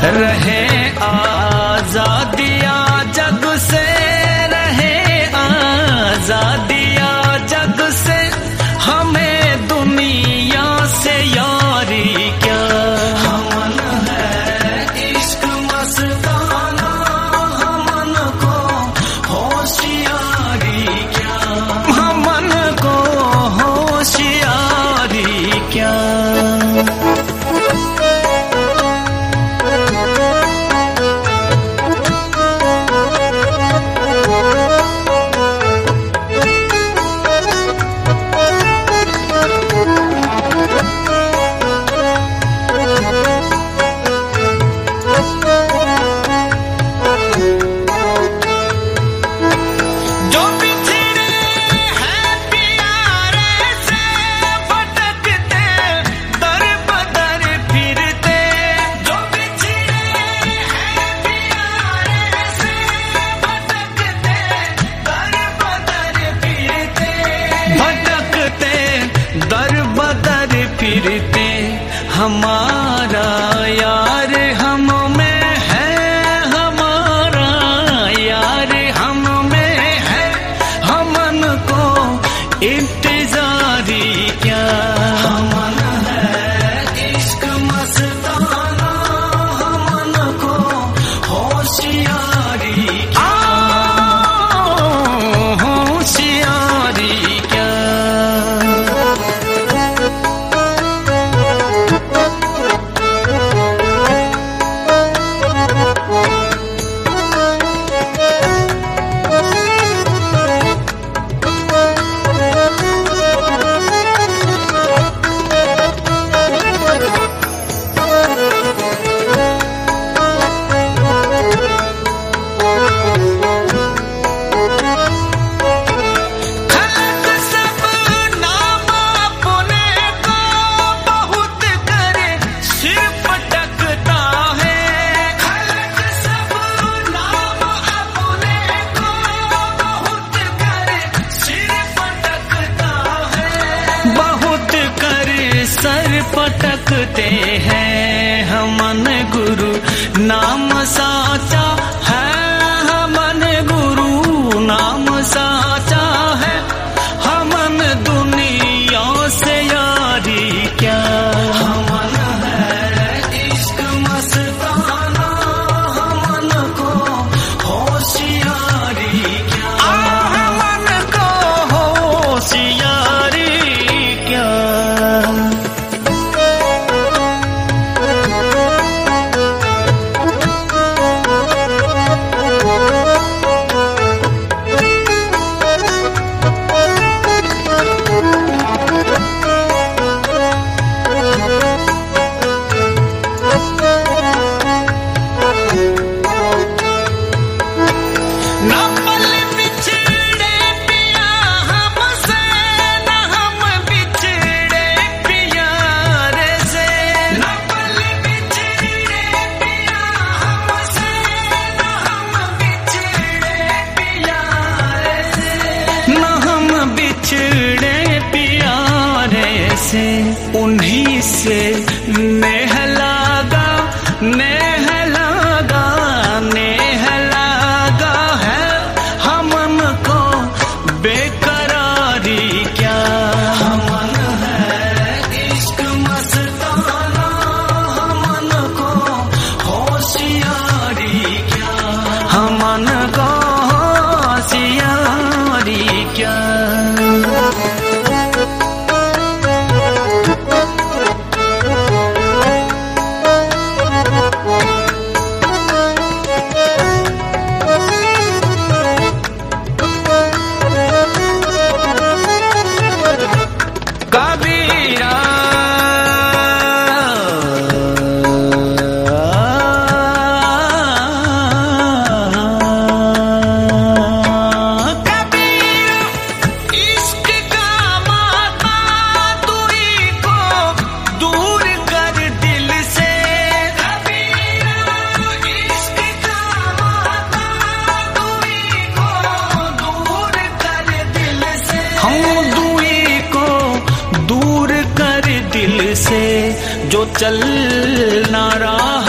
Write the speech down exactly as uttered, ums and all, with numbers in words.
रहे आजादिया जग से, रहे आजादिया जग से, हमें दुनिया से यारी क्या। हमन है इश्क मस्ताना, हमन को होशियारी क्या, हमन को होशियारी क्या। फिरते हमारा यार हम में है, हमारा यार हम में है, हमन को इंतजारी क्या। हमन है इश्क मस्ताना, हमन को होशियारी क्या, होशियारी क्या। सर पटकते हैं हमन गुरु नाम साचा है, हमन गुरु नाम साचा है, हमन दुनिया से यारी क्या। हमन है इश्क मस्ताना, हमन को होशियारी क्या, हमन को होशियारी क्या। बिछड़े प्यारे से, उन्हीं से नेह लगा, नेह लगा, नेह लगा है, हमन को बेकरारी क्या। हमन है इश्क मस्ताना, हमन को होशियारी क्या, हमन को होशियारी क्या। कबीरा से जो चल ना रहा